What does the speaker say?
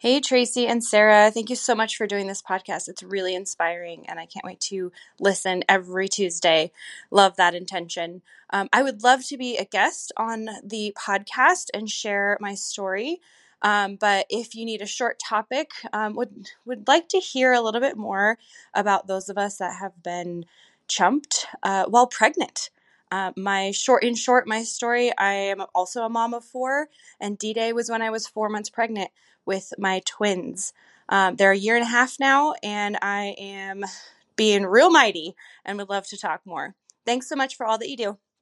Hey, Tracy and Sarah. Thank you so much for doing this podcast. It's really inspiring, and I can't wait to listen every Tuesday. Love that intention. I would love to be a guest on the podcast and share my story. But if you need a short topic, would like to hear a little bit more about those of us that have been chumped while pregnant. In short, my story. I am also a mom of four, and D-Day was when I was 4 months pregnant with my twins. They're a year and a half now, and I am being real mighty and would love to talk more. Thanks so much for all that you do.